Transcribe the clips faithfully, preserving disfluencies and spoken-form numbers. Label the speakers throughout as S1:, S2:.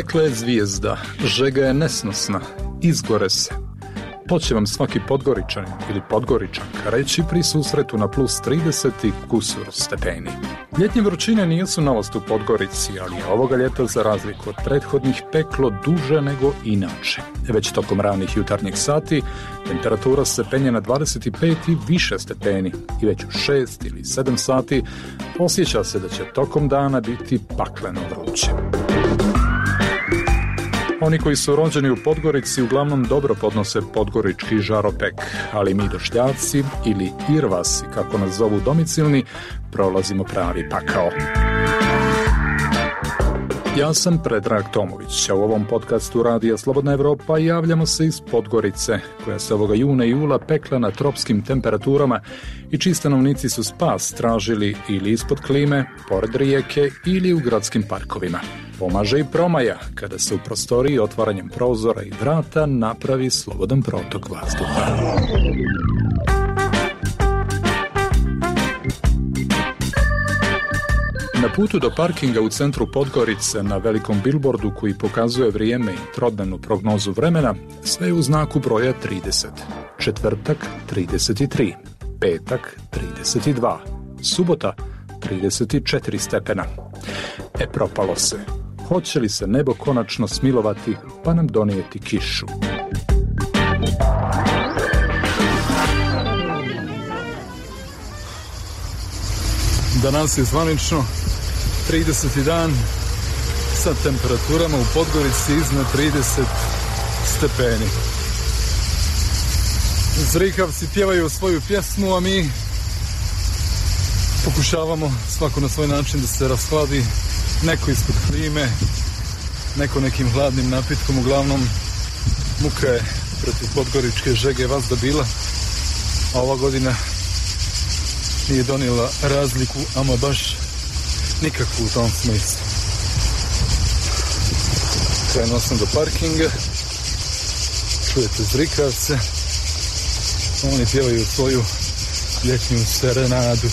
S1: Pekla je zvijezda, žega je nesnosna, izgore se. To će vam svaki Podgoričanin ili Podgoričanka reći pri susretu na plus trideset i kusur stepeni. Ljetnje vrućine nisu novost u Podgorici, ali je ovoga ljeta za razliku od prethodnih peklo duže nego inače. Već tokom ranih jutarnjih sati temperatura se penje na dvadeset pet i više stepeni i već u šest ili sedam sati osjeća se da će tokom dana biti pakleno vruće. Oni koji su rođeni u Podgorici uglavnom dobro podnose podgorički žaropek, ali mi došljaci ili irvasi, kako nas zovu domicilni, prolazimo pravi pakao. Ja sam Predrag Tomović, a u ovom podcastu Radija Slobodna Evropa javljamo se iz Podgorice, koja se ovoga juna i jula pekla na tropskim temperaturama i čiji stanovnici su spas tražili ili ispod klime, pored rijeke ili u gradskim parkovima. Pomaže i promaja, kada se u prostoriji otvaranjem prozora i vrata napravi slobodan protok vazduha. Na putu do parkinga u centru Podgorice, na velikom bilbordu koji pokazuje vrijeme i trodnevnu prognozu vremena, sve je u znaku broja trideset. Četvrtak trideset tri, petak trideset dva, subota trideset četiri stepena. E, propalo se. Hoće li se nebo konačno smilovati pa nam donijeti kišu? Danas je zvanično trideseti dan sa temperaturama u Podgorici iznad trideset stepeni. Zrikavci pjevaju svoju pjesmu, a mi pokušavamo svako na svoj način da se rashladi, neko ispod klime, neko nekim hladnim napitkom. Uglavnom muka je protiv podgoričke žege vazda bila, a ova godina nije donijela razliku, ama baš nikakvu u tom smislu. Krenuo sam do parkinga, čujete zrikavce, oni pjevaju svoju ljetnju serenadu.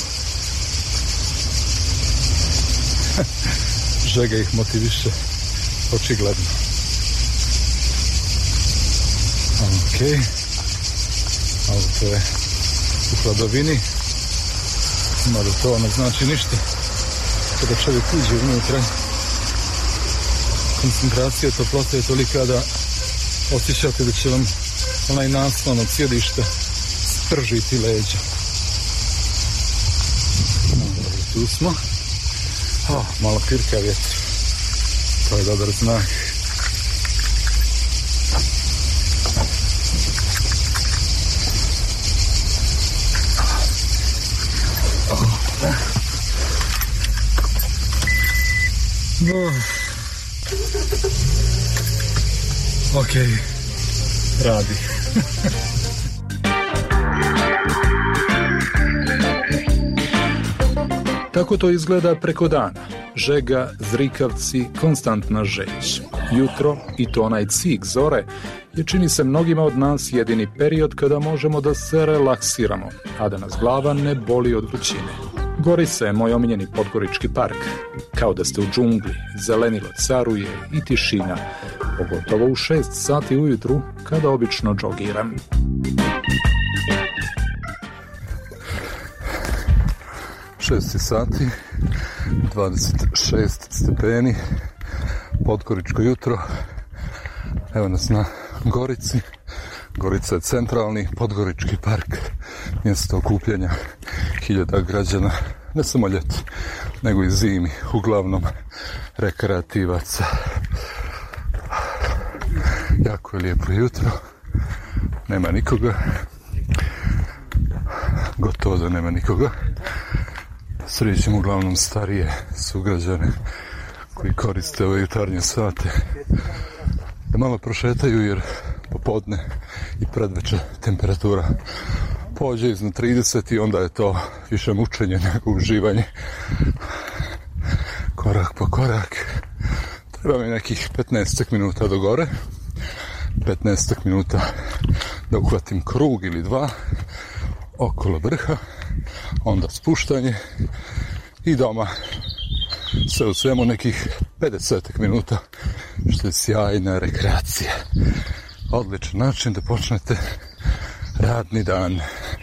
S1: Žega ih motiviše, očigledno. Ok, auto je u hladovini, mada to ne znači ništa. Kada čovjek uđe unutra, koncentracija toplote je tolika da osjećate da će vam onaj naslon od sjedišta spržiti leđa. Dobro, tu smo. Oh, malo pirka vjetra. To je dobar znak. Oh. Ok, radi. Tako to izgleda preko dana. Žega, zrikavci, konstantna žeć. Jutro, i to onaj cik zore, je čini se mnogima od nas jedini period kada možemo da se relaksiramo, a da nas glava ne boli od vrućine. Gorica je moj omiljeni podgorički park. Kao da ste u džungli, zelenilo caruje i tišina, pogotovo u šest sati ujutru kada obično džogiram. šest sati, dvadeset šest stepeni, podgoričko jutro. Evo nas na Gorici. Gorica je centralni podgorički park, mjesto okupljanja hiljada građana, ne samo ljeti, nego i zimi, uglavnom rekreativaca. Jako je lijepo jutro, nema nikoga, gotovo da nema nikoga. Srećem uglavnom starije sugrađane koji koriste ove jutarnje sate da malo prošetaju, jer popodne i predveče temperatura pođe iznad trideset i onda je to više mučenje nego uživanje. Korak po korak. Treba mi nekih petnaest minuta do gore, petnaest minuta da uhvatim krug ili dva okolo vrha, onda spuštanje i doma. Sve u svemu nekih pedeset minuta što je sjajna rekreacija. Odličan način da počnete radni dan.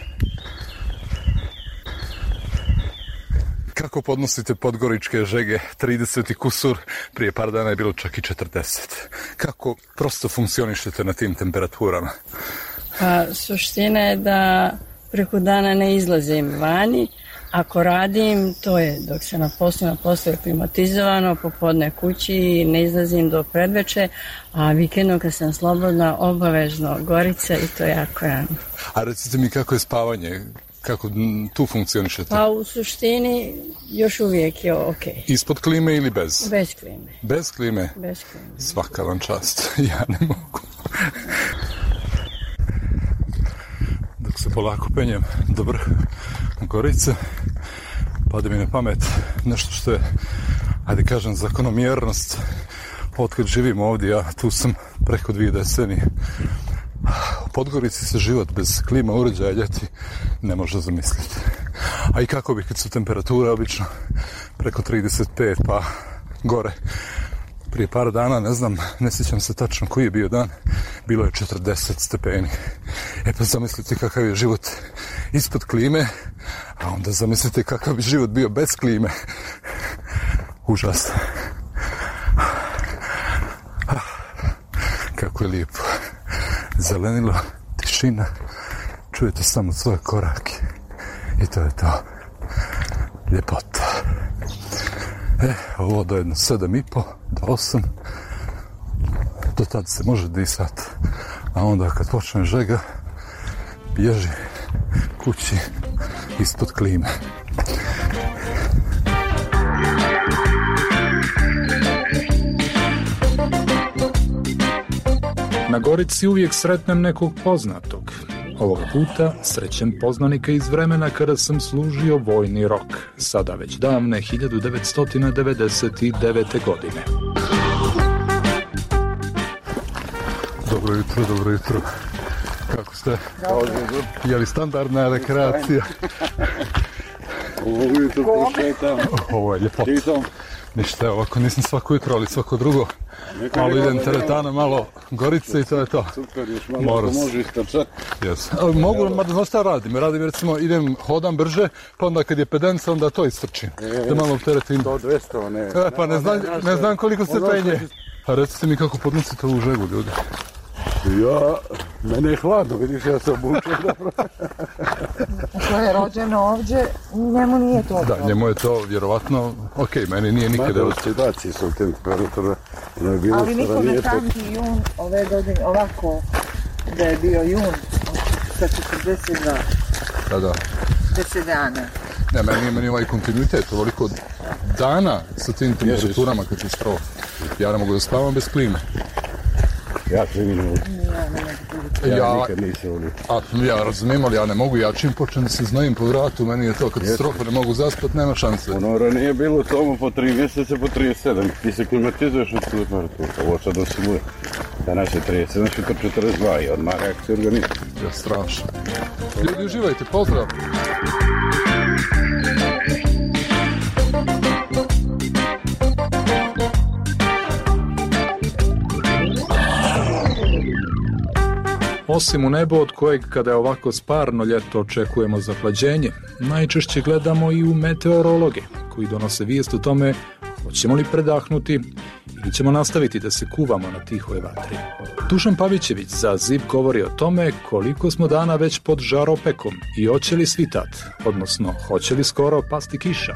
S1: Kako podnosite podgoričke žege? trideset i kusur, prije par dana je bilo čak i četrdeset. Kako prosto funkcionišete na tim temperaturama?
S2: Pa, suština je da preko dana ne izlazim vani. Ako radim, to je dok se na poslu, na poslu je klimatizovano, popodne kući, ne izlazim do predveče, a vikendom kad sam slobodna, obavezno Gorica i to jako rano.
S1: A recite mi kako je spavanje? Kako tu funkcionišete?
S2: Pa u suštini još uvijek je ok.
S1: Ispod klime ili bez?
S2: Bez klime.
S1: Bez klime?
S2: Bez klime.
S1: Svaka vam čast, ja ne mogu. Dok se polako penjem do vrha Gorice, pade mi na pamet nešto što je, ajde kažem, zakonomjernost. Otkad živim ovdje, ja tu sam preko dvije decenije. U Podgorici se život bez klima uređaja ljeti ne može zamisliti. A i kako bi kad su temperature obično preko trideset pet pa gore. Prije par dana, ne znam, ne sjećam se tačno koji je bio dan, bilo je četrdeset stepeni. E pa zamislite kakav je život ispod klime, a onda zamislite kakav bi život bio bez klime. Užasno. Kako je lijepo. Zelenilo, tišina, čujete samo svoje korake i to je to. Ljepota. E, ovo do jedno sedam i po, do osam, do tad se može disati, a onda kad počne žega, bježi kući ispod klime.
S3: Na Gorici uvijek sretnem nekog poznatog. Ovoga puta srećem poznanika iz vremena kada sam služio vojni rok, sada već davne hiljadu devetsto devedeset devete. godine.
S1: Dobro jutro, dobro jutro. Kako ste? Je li standardna rekreacija?
S4: Ovo jutro prošetam.
S1: Ovo je ljepota. Ništa, ovako nisam svako jutro, ali svako drugo. Malo idem teretana, malo Gorice i to je to.
S4: Super, još malo ako može istrčati.
S1: Yes. Mogu, mada znaš šta radim? Radim, recimo, idem, hodam brže, pa onda kad je pedenca, onda to istrčim.
S4: E,
S1: da malo teretim.
S4: sto dvjesto, ne.
S1: E, pa ne znam, ne znam koliko se penje. A recite mi kako podnosite ovu žegu, ljudi.
S4: Ja, mene je hladno, vidiš, ja se obučem dobro.
S5: Ako je rođeno ovdje, njemu nije to.
S1: Da, njemu je to vjerovatno, ok, meni nije nikada.
S4: Mada oscilacije su temperatura, ono je bilo
S5: ali niko ne pamti jun ove godine ovako, da je bio jun sa četrdeset dva.
S1: Da, da.
S5: deset dana.
S1: Ne, meni je meni ovaj kontinuitet, ovoliko dana sa tim temperaturama katastrofa. Ja ne mogu da spavam bez klime.
S4: Ja tri minuta. Ja, ja nikad nisam ovdje.
S1: A, ja razumijem, ali ja ne mogu, ja čim počnem da se znojim po vratu, meni je to katastrofa, ne mogu zaspat, nema šanse.
S4: Ono ranije bilo tomu po tri mjeseca, po trideset sedam. Ti se klimatizuješ od temperatura. Ovo sad osigura. Danas je trideset sedam, sutra četrdeset dva i odmah reakcija organizma.
S1: Ja, strašno. Ljudi, uživajte, pozdrav!
S3: Osim u nebo od kojeg kada je ovako sparno ljeto očekujemo zahlađenje, najčešće gledamo i u meteorologe koji donose vijest o tome hoćemo li predahnuti ili ćemo nastaviti da se kuvamo na tihoj vatri. Dušan Pavićević za Z I P govori o tome koliko smo dana već pod žaropekom i hoće li svitat, odnosno hoće li skoro pasti kiša.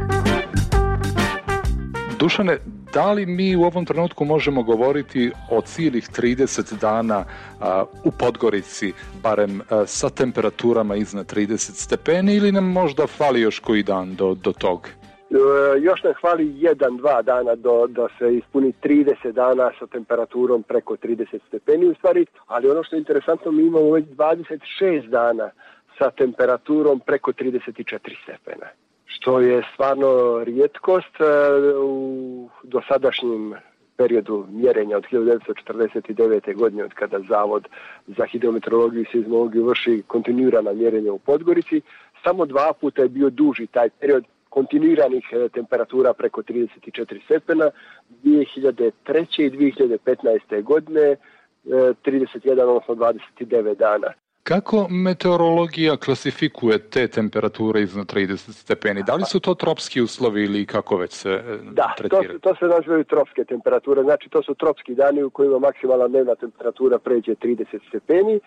S3: Dušane, da li mi u ovom trenutku možemo govoriti o cijelih trideset dana a, u Podgorici, barem a, sa temperaturama iznad trideset stepeni, ili nam možda fali još koji dan do, do tog?
S6: E, još nam hvali jedan, dva dana do, do se ispuni trideset dana sa temperaturom preko trideset stepeni u stvari, ali ono što je interesantno, mi imamo već dvadeset šest dana sa temperaturom preko trideset četiri stepena. Što je stvarno rijetkost u dosadašnjem periodu mjerenja od hiljadu devetsto četrdeset devete. godine, od kada Zavod za hidrometeorologiju i seizmologiju vrši kontinuirana mjerenja u Podgorici. Samo dva puta je bio duži taj period kontinuiranih temperatura preko trideset četiri stepena. dvije hiljade treće i dvije hiljade petnaeste. godine trideset jedan, odnosno dvadeset devet dana.
S3: Kako meteorologija klasifikuje te temperature iznad trideset stepeni? Da li su to tropski uslovi ili kako već se
S6: da,
S3: tretiraju?
S6: Da, to, to se nazivaju tropske temperature. Znači to su tropski dani u kojima maksimalna dnevna temperatura pređe trideset stepeni,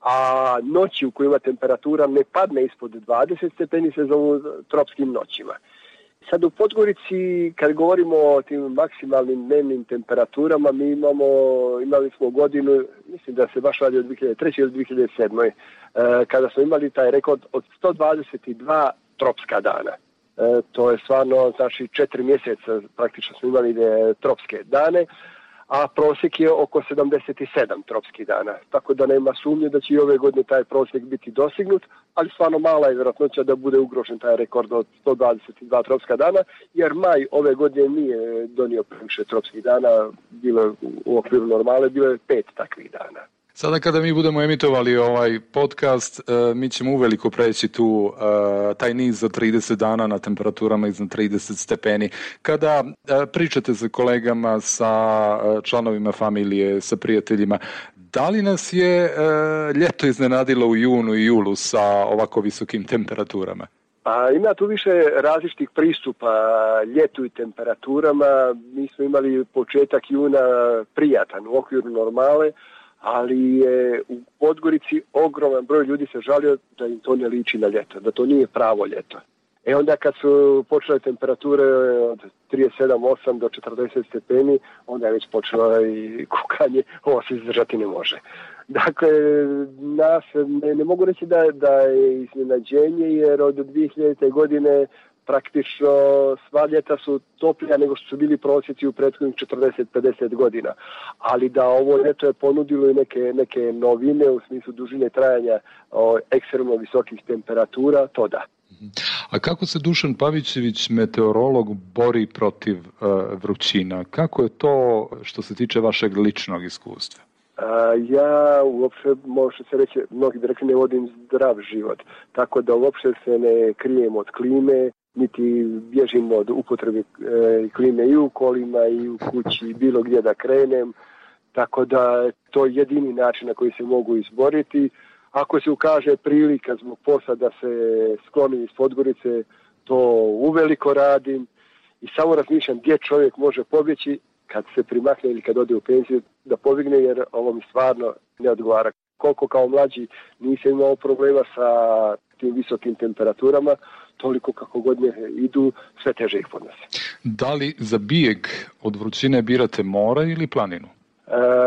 S6: a noći u kojima temperatura ne padne ispod dvadeset stepeni se zovu tropskim noćima. Sad u Podgorici, kad govorimo o tim maksimalnim dnevnim temperaturama, mi imamo, imali smo godinu, mislim da se baš radi od dvije hiljade treće ili dvije hiljade sedme. kada smo imali taj rekord od sto dvadeset dva tropska dana. E, to je stvarno, znači, četiri mjeseca praktično smo imali tropske dane, a prosjek je oko sedamdeset sedam tropskih dana. Tako da nema sumnje da će i ove godine taj prosjek biti dosignut, ali stvarno mala je vjerojatnoća da bude ugrožen taj rekord od sto dvadeset dva tropska dana, jer maj ove godine nije donio previše tropskih dana, bilo u okviru normale, bilo je pet takvih dana.
S3: Sada kada mi budemo emitovali ovaj podcast, mi ćemo uveliko preći tu taj niz za trideset dana na temperaturama iznad trideset stepeni. Kada pričate sa kolegama, sa članovima familije, sa prijateljima, da li nas je ljeto iznenadilo u junu i julu sa ovako visokim temperaturama?
S6: Pa ima tu više različitih pristupa ljetu i temperaturama. Mi smo imali početak juna prijatan u okviru normale, ali je u Podgorici ogroman broj ljudi se žalio da im to ne liči na ljeto, da to nije pravo ljeto. E onda kad su počele temperature od trideset sedam osam do četrdeset stepeni, onda je već počelo i kukanje, ovo se izdržati ne može. Dakle, nas ne, ne mogu reći da, da je iznenađenje, jer od dvije hiljadite. godine praktično sva ljeta su toplija nego što su bili prosjeci u prethodnih četrdeset pedeset godina. Ali da ovo ljeto je ponudilo i neke, neke novine u smislu dužine trajanja o, ekstremno visokih temperatura, to da.
S3: A kako se Dušan Pavićević, meteorolog, bori protiv uh, vrućina? Kako je to što se tiče vašeg ličnog iskustva?
S6: A, ja uopšte, može se reći, mnogi bi rekli, ne vodim zdrav život. Tako da uopšte se ne krijem od klime, niti bježim od upotrebe e, klime i u kolima i u kući i bilo gdje da krenem. Tako da to je jedini način na koji se mogu izboriti. Ako se ukaže prilika zbog posla da se sklonim iz Podgorice, to uveliko radim i samo razmišljam gdje čovjek može pobjeći kad se primakne ili kad ode u penziju da pobigne, jer ovo mi stvarno ne odgovara. Koliko kao mlađi nisam imao problema sa tim visokim temperaturama, toliko kako godine idu, sve teže ih podnose.
S3: Da li za bijeg od vrućine birate more ili planinu?
S6: E,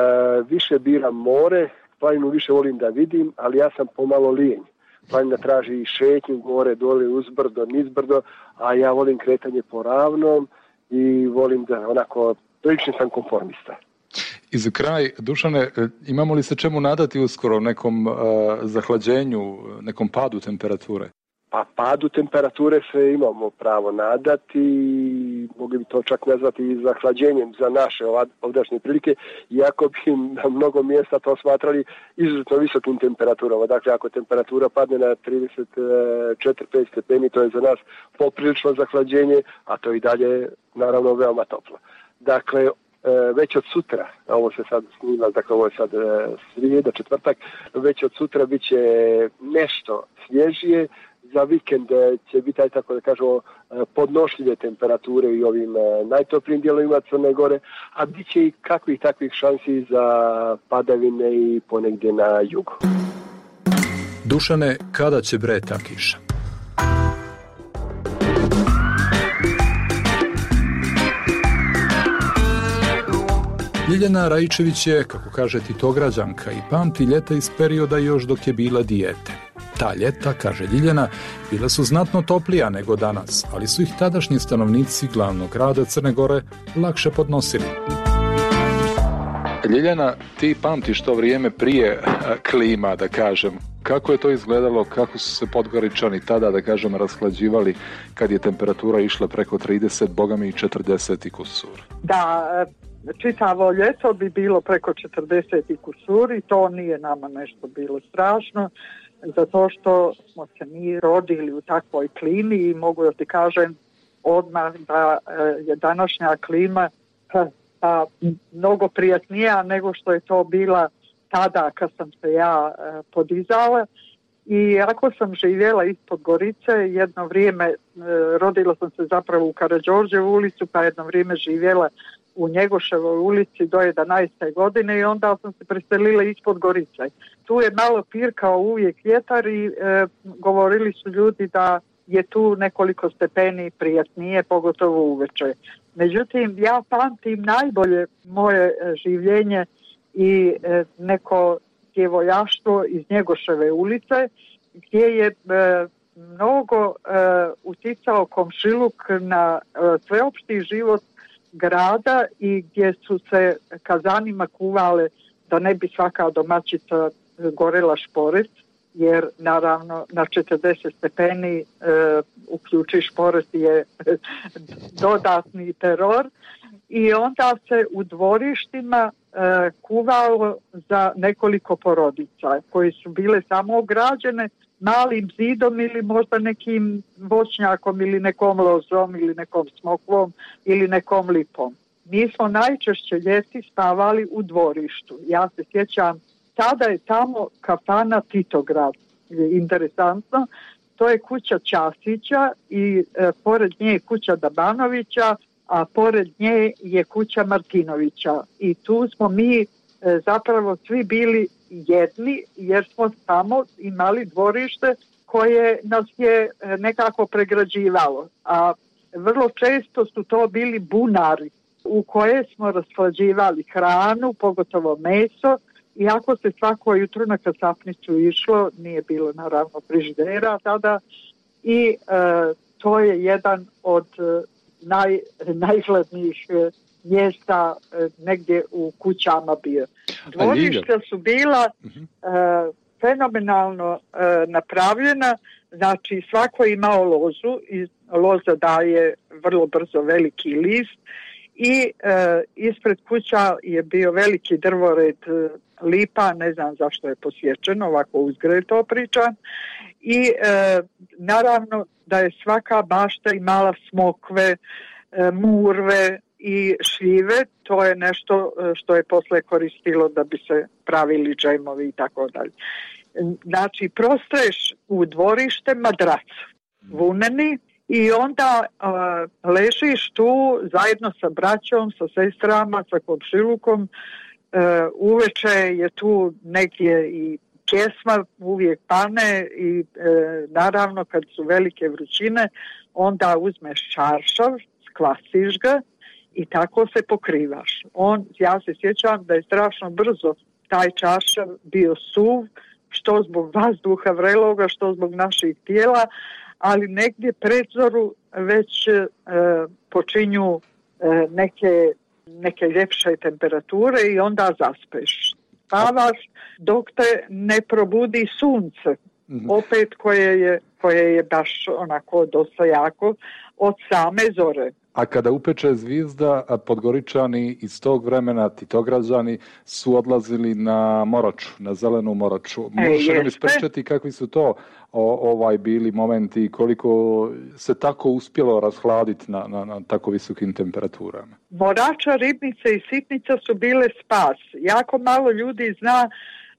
S6: više biram more, planinu više volim da vidim, ali ja sam pomalo lijenj. Planina traži i šetnju gore, dole, uzbrdo, nizbrdo, a ja volim kretanje po ravnom i volim da onako, prilično sam konformista.
S3: I za kraj, Dušane, imamo li se čemu nadati uskoro, nekom uh, zahlađenju, nekom padu temperature?
S6: Pa padu temperature se imamo pravo nadati, mogli bi to čak nazvati i zahlađenjem za naše ovdašnje prilike, iako bi na mnogo mjesta to smatrali izuzetno visokim temperaturama. Dakle, ako temperatura padne na trideset četiri pet stepeni, to je za nas poprilično zahlađenje, a to i dalje naravno veoma toplo. Dakle, već od sutra, ovo se sad snima, dakle ovo je sad srijeda, četvrtak, već od sutra bit će nešto svježije, za vikend će biti, aj tako da kažemo, podnošljive temperature i ovim najtoplijim dijelovima Crne Gore, a bit će i kakvih takvih šansi za padavine i ponegdje na jugu.
S1: Dušane, kada će bre ta kiša? Ljiljana Raičević je, kako kaže Titograđanka, i pamti ljeta iz perioda još dok je bila dijete. Ta ljeta, kaže Ljiljana, bila su znatno toplija nego danas, ali su ih tadašnji stanovnici glavnog grada Crne Gore lakše podnosili.
S3: Ljiljana, ti pamtiš to vrijeme prije klima, da kažem. Kako je to izgledalo, kako su se Podgoričani tada, da kažem, rashlađivali kad je temperatura išla preko trideset, bogami i četrdeset i kusur?
S5: Da, čitavo ljeto bi bilo preko četrdeset i kusur i to nije nama nešto bilo strašno, zato što smo se mi rodili u takvoj klimi i mogu da ti kažem odmah da je današnja klima pa, mnogo prijatnija nego što je to bila tada kad sam se ja podizala. I ako sam živjela ispod Gorice, jedno vrijeme, rodila sam se zapravo u Karađorđevu ulicu, pa jedno vrijeme živjela u Njegoševoj ulici do jedanaeste godine i onda sam se preselila ispod Gorice. Tu je malo pirkao uvijek vjetar i e, govorili su ljudi da je tu nekoliko stepeni prijatnije, pogotovo uveče. Međutim, ja pamtim najbolje moje življenje i e, neko djevojaštvo iz Njegoševe ulice, gdje je e, mnogo e, uticao komšiluk na e, sveopšti život grada i gdje su se kazanima kuvale da ne bi svaka domaćica gorela šporet, jer naravno na četrdeset stepeni e, uključi šporet je dodatni teror. I onda se u dvorištima e, kuvalo za nekoliko porodica koje su bile samo ograđene malim zidom ili možda nekim voćnjakom ili nekom lozom ili nekom smokvom ili nekom lipom. Mi smo najčešće ljeti spavali u dvorištu. Ja se sjećam, tada je tamo kafana Titograd. Interesantno, to je kuća Ćasića i e, pored nje je kuća Dabanovića, a pored nje je kuća Martinovića. I tu smo mi e, zapravo svi bili jedni, jer smo samo imali dvorište koje nas je nekako pregrađivalo. A vrlo često su to bili bunari u koje smo rashlađivali hranu, pogotovo meso, iako se svako jutro na kasapnicu išlo, nije bilo naravno frižidera tada i e, to je jedan od naj, najhladnijih mjesta e, negdje u kućama bio. Dvorišta su bila e, fenomenalno e, napravljena, znači svako je imao lozu i loza daje vrlo brzo veliki list i e, ispred kuća je bio veliki drvored e, lipa, ne znam zašto je posjećeno, ovako uzgred to pričam, i e, naravno da je svaka bašta imala smokve, e, murve i šljive, to je nešto što je posle koristilo da bi se pravili džemovi i tako dalje. Znači, prostreš u dvorište madrac, vuneni, i onda uh, ležiš tu zajedno sa braćom, sa sestrama, sa komšilukom. Uh, uveče je tu negdje i pjesma uvijek pane i uh, naravno kad su velike vrućine onda uzmeš čaršav, skvasiš ga i tako se pokrivaš. On, ja se sjećam da je strašno brzo taj čaršav bio suv, što zbog vazduha vreloga, što zbog naših tijela, ali negdje pred zoru već e, počinju e, neke, neke ljepše temperature i onda zaspeš. Spavaš dok te ne probudi sunce, mm-hmm. opet koje je, koje je baš onako dosta jako od same zore.
S3: A kada upeče zvijezda, Podgoričani iz tog vremena, Titograđani, su odlazili na Moraču, na zelenu Moraču. Možeš nam ispričati kakvi su to o, ovaj bili momenti i koliko se tako uspjelo rashladiti na, na, na tako visokim temperaturama?
S5: Morača, Ribnica i Sitnica su bile spas. Jako malo ljudi zna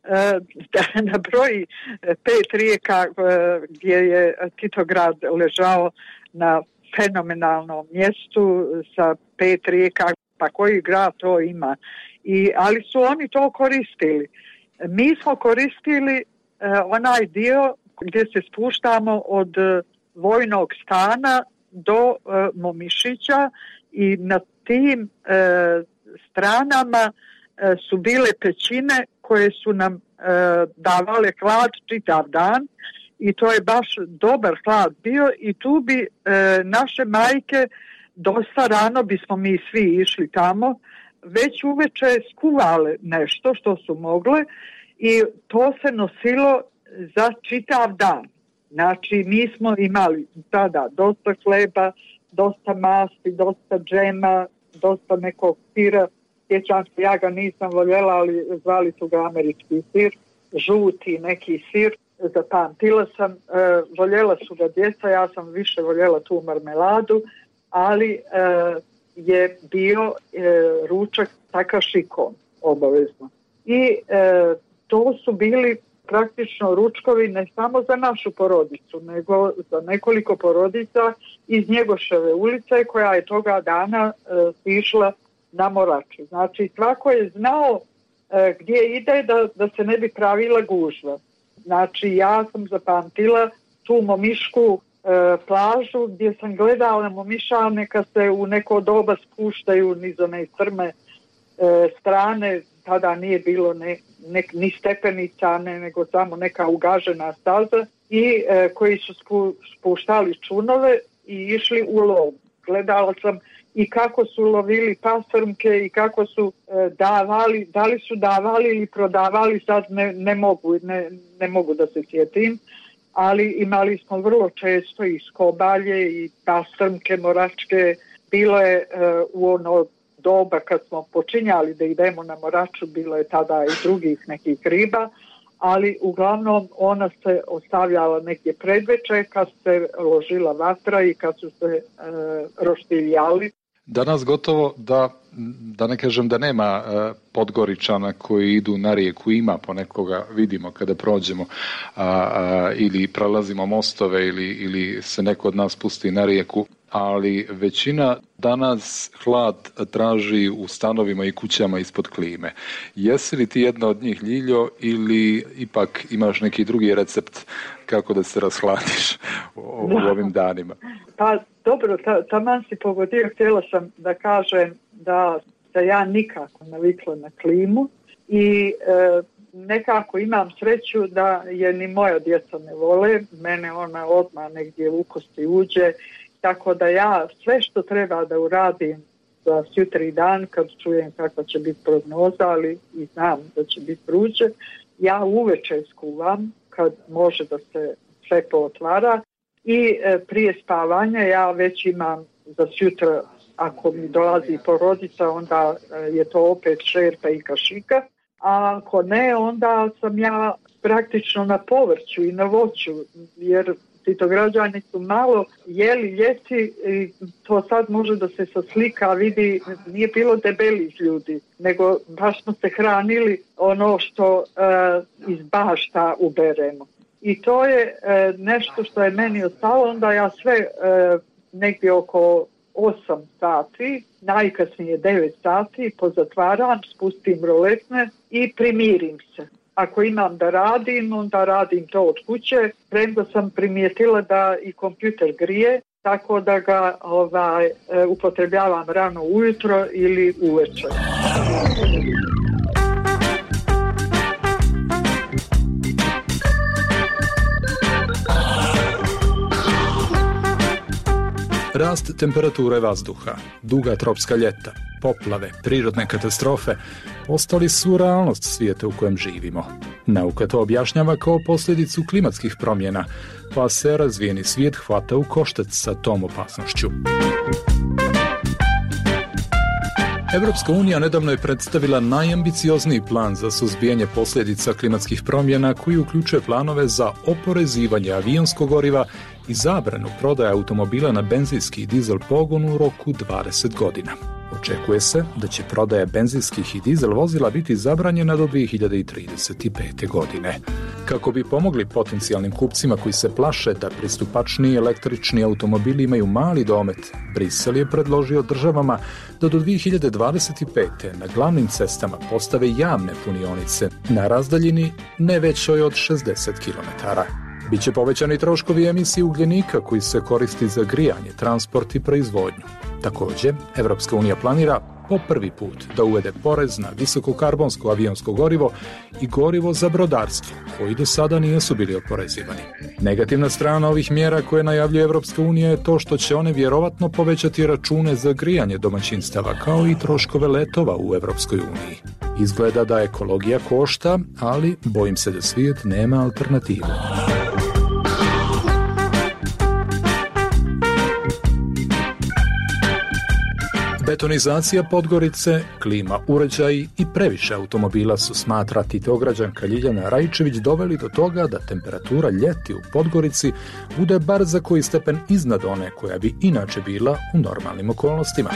S5: da na broji pet rijeka gdje je Titograd ležao na fenomenalnom mjestu sa pet rijeka, pa koji grad to ima. I, ali su oni to koristili. Mi smo koristili uh, onaj dio gdje se spuštamo od uh, vojnog stana do uh, Momišića i na tim uh, stranama uh, su bile pećine koje su nam uh, davale hlad čitav dan. I to je baš dobar hlad bio i tu bi e, naše majke, dosta rano bismo mi svi išli tamo, već uveče skuvale nešto što su mogle i to se nosilo za čitav dan. Znači mi smo imali tada dosta hleba, dosta masti, dosta džema, dosta nekog sira. Sjećam se, ja ga nisam voljela, ali zvali su ga američki sir, žuti neki sir. Zapamtila sam, e, voljela su ga djeca, ja sam više voljela tu marmeladu ali e, je bio e, ručak sa kašikom obavezno. I e, to su bili praktično ručkovi ne samo za našu porodicu, nego za nekoliko porodica iz Njegoševe ulice koja je toga dana e, išla na Moraču. Znači, svako je znao e, gdje ide da, da se ne bi pravila gužva. Znači, ja sam zapamtila tu Momišku e, plažu gdje sam gledala momiša neka se u neko doba spuštaju niz one strme e, strane, tada nije bilo ne, ne, ni stepenica, ne, nego samo neka ugažena staza i e, koji su spu, spuštali čunove i išli u lov. Gledala sam i kako su lovili pasrmke i kako su e, davali, da li su davali ili prodavali, sad ne, ne mogu, ne, ne mogu da se sjetim, ali imali smo vrlo često i skobalje i pasrmke, moračke. Bilo je e, u ono doba kad smo počinjali da idemo na Moraču, bilo je tada i drugih nekih riba, ali uglavnom ona se ostavljala neke predveče kad se ložila vatra i kad su se e, roštiljali.
S1: Danas gotovo da, da ne kažem da nema e, Podgoričana koji idu na rijeku, ima ponekoga, vidimo kada prođemo a, a, ili prelazimo mostove ili, ili se neko od nas pusti na rijeku, ali većina danas hlad traži u stanovima i kućama ispod klime. Jesi li ti jedna od njih, Ljiljo, ili ipak imaš neki drugi recept kako da se rashladiš u, u ovim danima?
S5: Pa dobro, ta, taman si pogodio, htjela sam da kažem da se ja nikako navikla na klimu i e, nekako imam sreću da je ni moja djeca ne vole, mene ona odmah negdje u kosti uđe. Tako da ja sve što treba da uradim za sutri dan kad čujem kakva će biti prognoza, ali i znam da će biti vruće, ja uveče skuvam kad može da se sve pootvara i e, prije spavanja ja već imam za sutra, ako mi dolazi porodica, onda e, je to opet šerpa i kašika, a ako ne, onda sam ja praktično na povrću i na voću, jer Titograđani su malo jeli ljeti i to sad može da se sa slika vidi, nije bilo debelih ljudi, nego baš smo se hranili ono što uh, iz bašta uberemo. I to je uh, nešto što je meni ostalo, onda ja sve uh, negdje oko osam sati, najkasnije devet sati, pozatvaram, spustim roletne i primirim se. Ako imam da radim, onda radim to od kuće, premda sam primijetila da i kompjuter grije, tako da ga ovaj, upotrebljavam rano ujutro ili uveče.
S3: Rast temperature vazduha, duga tropska ljeta, poplave, prirodne katastrofe postali su realnost svijeta u kojem živimo. Nauka to objašnjava kao posljedicu klimatskih promjena, pa se razvijeni svijet hvata u koštac sa tom opasnošću. Evropska unija nedavno je predstavila najambiciozniji plan za suzbijanje posljedica klimatskih promjena koji uključuje planove za oporezivanje avionskog goriva i zabranu prodaje automobila na benzinski i dizel pogon u roku dvadeset godina. Očekuje se da će prodaja benzinskih i dizel vozila biti zabranjena do dvije hiljade trideset pete. godine. Kako bi pomogli potencijalnim kupcima koji se plaše da pristupačniji električni automobili imaju mali domet, Brisel je predložio državama da do dvije hiljade dvadeset pete. na glavnim cestama postave javne punionice na razdaljini ne većoj od šezdeset kilometara. Biće povećani troškovi emisije ugljenika koji se koristi za grijanje, transport i proizvodnju. Također, Evropska unija planira po prvi put da uvede porez na visokokarbonsko avionsko gorivo i gorivo za brodarstvo, koji do sada nisu bili oporezivani. Negativna strana ovih mjera koje najavljuje Evropska unija je to što će one vjerovatno povećati račune za grijanje domaćinstava, kao i troškove letova u Evropskoj uniji. Izgleda da ekologija košta, ali bojim se da svijet nema alternativu. Betonizacija Podgorice, klima uređaji i previše automobila su, smatra Titograđanka Ljiljana Rajčević, doveli do toga da temperatura ljeti u Podgorici bude bar za koji stepen iznad one koja bi inače bila u normalnim okolnostima.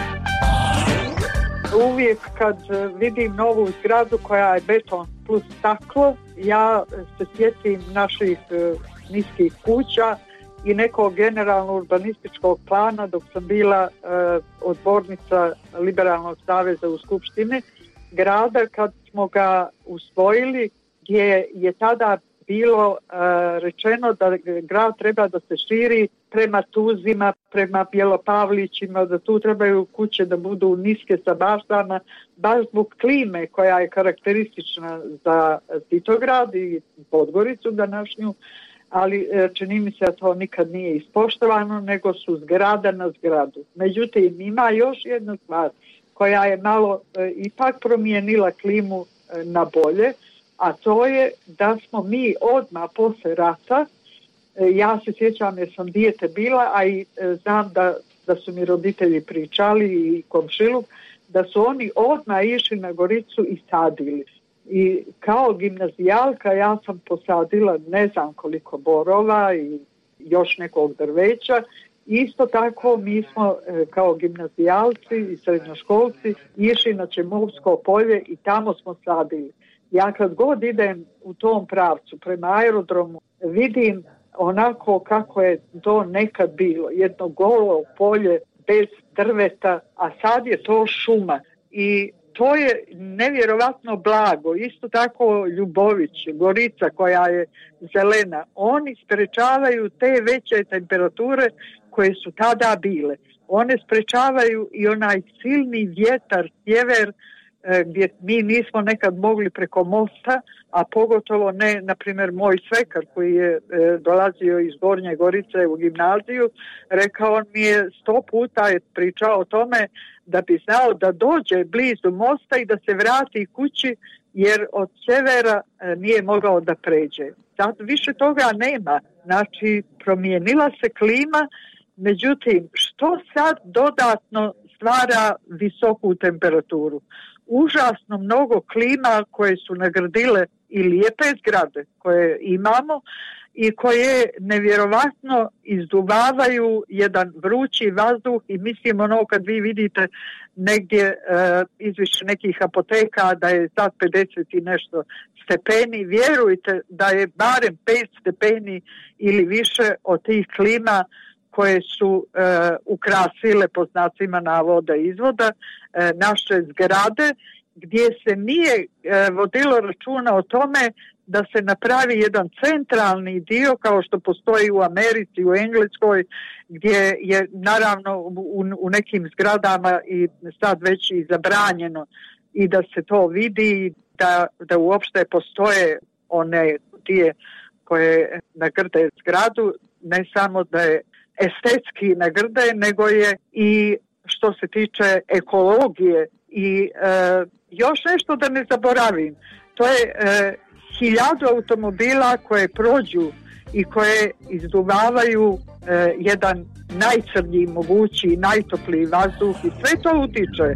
S5: Uvijek kad vidim novu zgradu koja je beton plus staklo, ja se sjetim naših niskih kuća i nekog generalno urbanističkog plana dok sam bila e, odbornica Liberalnog saveza u Skupštini grada, kad smo ga usvojili, gdje je tada bilo e, rečeno da grad treba da se širi prema Tuzima, prema Bjelopavlićima, da tu trebaju kuće da budu niske sa baštama, baš zbog klime koja je karakteristična za Titograd i Podgoricu današnju, ali čini mi se da to nikad nije ispoštovano, nego su zgrada na zgradu. Međutim, ima još jedna stvar koja je malo e, ipak promijenila klimu e, na bolje, a to je da smo mi odmah posle rata, e, ja se sjećam jer sam dijete bila, a i e, znam da, da su mi roditelji pričali i komšiluk, da su oni odmah išli na Goricu i sadili. I kao gimnazijalka ja sam posadila ne znam koliko borova i još nekog drveća. Isto tako mi smo e, kao gimnazijalci i srednjoškolci išli na Čemovsko polje i tamo smo sadili. Ja kad god idem u tom pravcu prema aerodromu vidim onako kako je to nekad bilo. Jedno golo polje bez drveta, a sad je to šuma. I to je nevjerovatno blago. Isto tako Ljubović, Gorica koja je zelena. Oni sprečavaju te veće temperature koje su tada bile. One sprečavaju i onaj silni vjetar, sjever, gdje mi nismo nekad mogli preko mosta, a pogotovo ne, na primjer, moj svekar koji je e, dolazio iz Gornje Gorice u gimnaziju, rekao, on mi je sto puta je pričao o tome da bi znao da dođe blizu mosta i da se vrati kući, jer od sjevera e, nije mogao da pređe. Sad više toga nema, znači promijenila se klima, međutim, što sad dodatno stvara visoku temperaturu? Užasno mnogo klima koje su nagradile i lijepe zgrade koje imamo i koje nevjerovatno izduvavaju jedan vrući vazduh i mislim ono kad vi vidite negdje e, izviše nekih apoteka da je sad pedeset i nešto stepeni, vjerujte da je barem pet stepeni ili više od tih klima koje su e, ukrasile po znacima navoda izvoda e, naše zgrade, gdje se nije e, vodilo računa o tome da se napravi jedan centralni dio kao što postoji u Americi, u Engleskoj, gdje je naravno u, u nekim zgradama i sad već i zabranjeno i da se to vidi, da, da uopšte postoje one kutije koje nagrde zgradu, ne samo da je estetski nagrde, nego je i što se tiče ekologije. I e, još nešto da ne zaboravim, to je e, hiljadu automobila koje prođu i koje izduvavaju e, jedan najcrnji mogući, najtopliji vazduh i sve to utiče.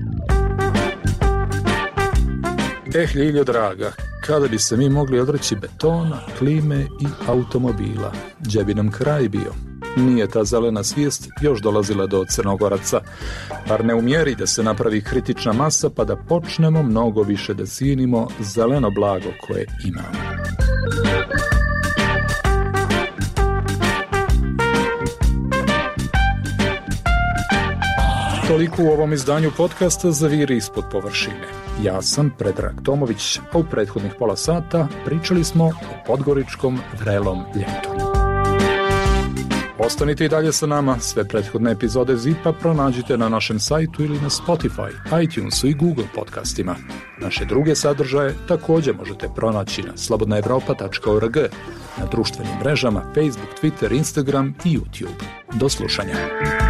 S3: Eh, Ljiljo draga, kada bi se mi mogli odreći betona, klime i automobila, gdje bi nam kraj bio? Nije ta zelena svijest još dolazila do Crnogoraca, bar ne u mjeri da se napravi kritična masa pa da počnemo mnogo više da cijenimo zeleno blago koje imamo. Toliko u ovom izdanju podcasta Zaviri ispod površine. Ja sam Predrag Tomović, a u prethodnih pola sata pričali smo o podgoričkom vrelom ljetu. Ostanite i dalje sa nama, sve prethodne epizode Zipa pronađite na našem sajtu ili na Spotify, iTunesu i Google podcastima. Naše druge sadržaje također možete pronaći na slobodna evropa tačka org, na društvenim mrežama Facebook, Twitter, Instagram i YouTube. Do slušanja.